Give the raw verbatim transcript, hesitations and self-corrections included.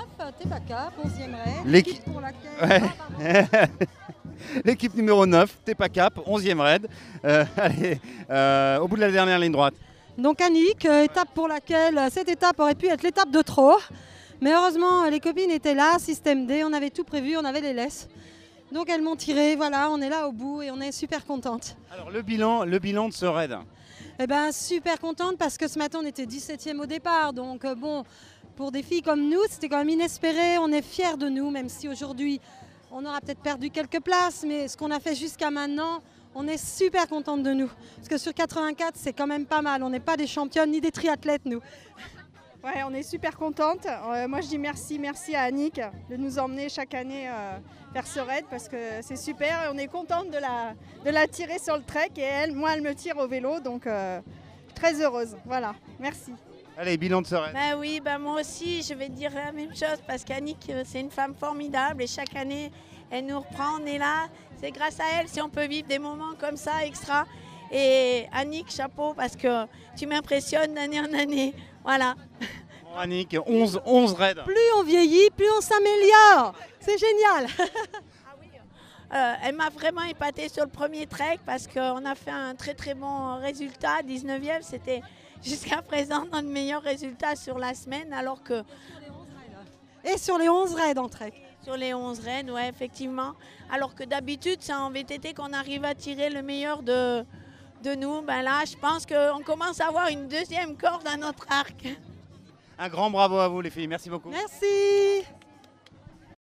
T'es pas cap, onzième raid. L'équipe L'équipe pour laquelle... Ouais. Ah, pardon. L'équipe numéro neuf, T'es pas cap, onzième raid. Euh, allez, euh, au bout de la dernière ligne droite. Donc Annick, euh, étape pour laquelle euh, cette étape aurait pu être l'étape de trop. Mais heureusement, euh, les copines étaient là, système D, on avait tout prévu, on avait les laisses. Donc elles m'ont tiré, voilà, on est là au bout et on est super contente. Alors le bilan, le bilan de ce raid. Eh ben super contente parce que ce matin on était dix-septième au départ. Donc euh, bon, pour des filles comme nous, c'était quand même inespéré. On est fiers de nous, même si aujourd'hui on aura peut-être perdu quelques places. Mais ce qu'on a fait jusqu'à maintenant, on est super contente de nous. Parce que sur quatre-vingt-quatre, c'est quand même pas mal. On n'est pas des championnes ni des triathlètes, nous. Ouais, on est super contente. Euh, moi, je dis merci, merci à Annick de nous emmener chaque année euh, faire ce raid parce que c'est super. Et on est contente de la, de la tirer sur le trek et elle, moi, elle me tire au vélo, donc euh, très heureuse. Voilà, merci. Allez, bilan de ce raid. Bah oui, bah moi aussi, je vais dire la même chose parce qu'Annick, euh, c'est une femme formidable et chaque année, elle nous reprend, on est là. C'est grâce à elle si on peut vivre des moments comme ça extra. Et Annick, chapeau parce que tu m'impressionnes d'année en année. Voilà. Bon, Annick, onze, onze raids. Plus on vieillit, plus on s'améliore. C'est génial. Euh, elle m'a vraiment épatée sur le premier trek parce qu'on a fait un très très bon résultat. dix-neuvième, c'était jusqu'à présent notre meilleur résultat sur la semaine alors que... Et sur les onze raids en trek. Sur les onze raids, oui, effectivement. Alors que d'habitude, c'est en V T T qu'on arrive à tirer le meilleur de, de nous. Ben là, je pense qu'on commence à avoir une deuxième corde à notre arc. Un grand bravo à vous les filles, merci beaucoup. Merci.